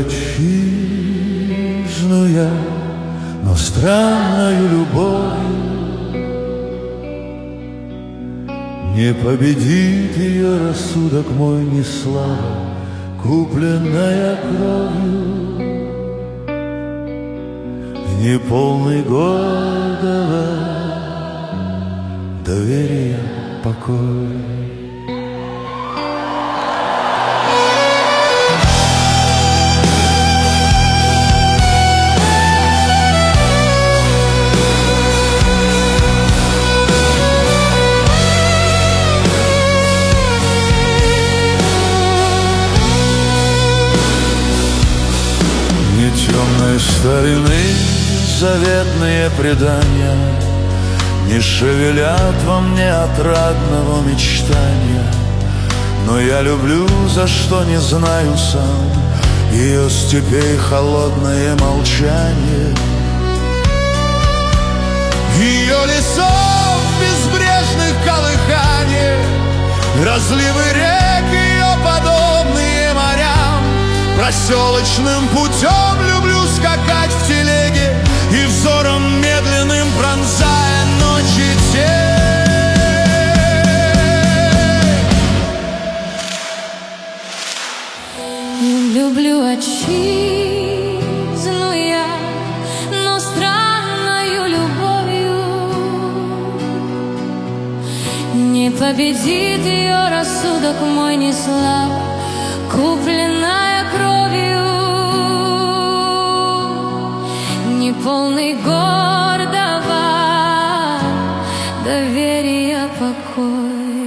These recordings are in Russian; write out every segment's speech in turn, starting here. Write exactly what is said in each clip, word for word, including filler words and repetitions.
отчизну я, но странною любовью не победит ее рассудок мой, ни слава, купленная кровью, не полный гордого доверия покой. Темной старины заветные предания не шевелят во мне отрадного мечтания, но я люблю, за что не знаю сам, ее степей холодное молчание, ее лесов безбрежных колыханий, разливы рек, ее подобные морям. Проселочным путем люблю скакать в телеге и взором медленным пронзая ночи тень. Люблю отчизну я, но странною любовью не победит ее рассудок мой, ни слава, купленная кровью, не полный гордого доверия покой.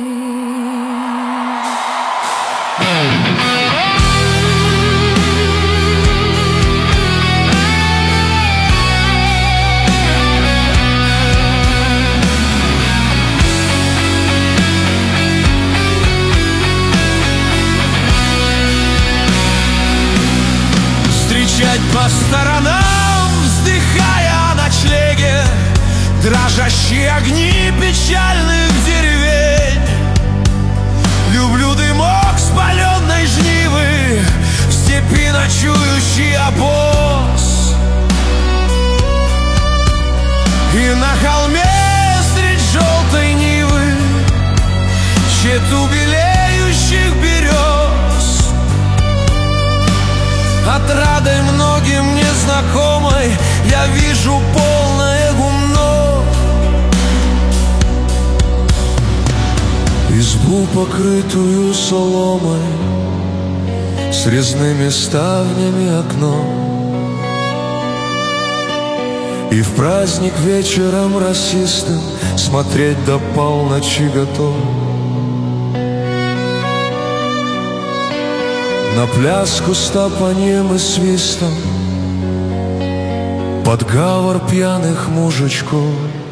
По сторонам, вздыхая о ночлеге, дрожащие огни печальных деревень. Люблю дымок спаленной жнивы, в степи ночующий обоз. И на холме средь желтой нивы чету белеющих берез. Отрадой многим незнакомой я вижу полное гумно. Избу, покрытую соломой, с резными ставнями окно, и в праздник вечером расистым смотреть до полночи готов. На пляску с топаньем и свистом, под гавр пьяных мужичков.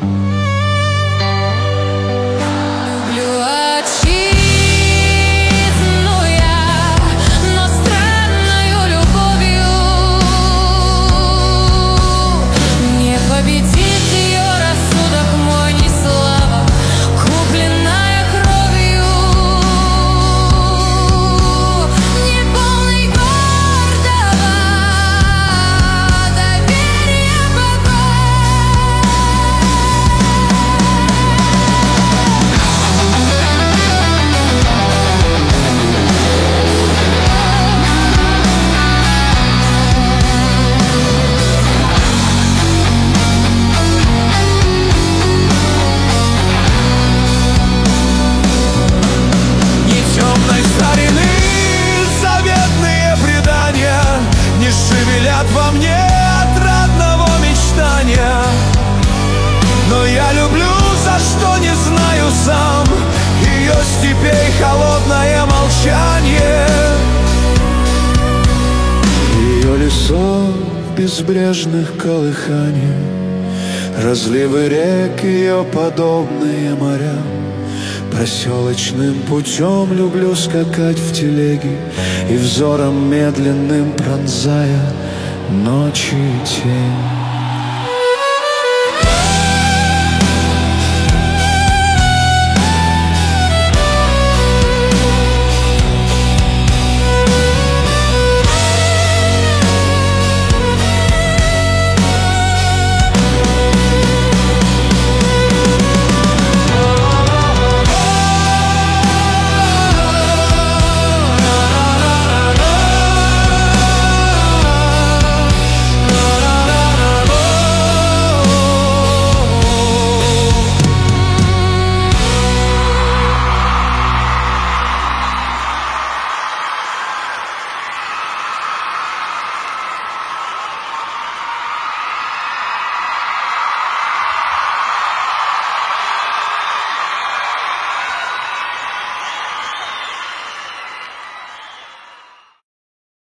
Во мне отрадного мечтания, но я люблю, за что не знаю сам, ее степей холодное молчание, ее лесов безбрежных колыханий, разливы рек, ее подобные морям. Проселочным путем люблю скакать в телеге и взором медленным пронзая ночи тень.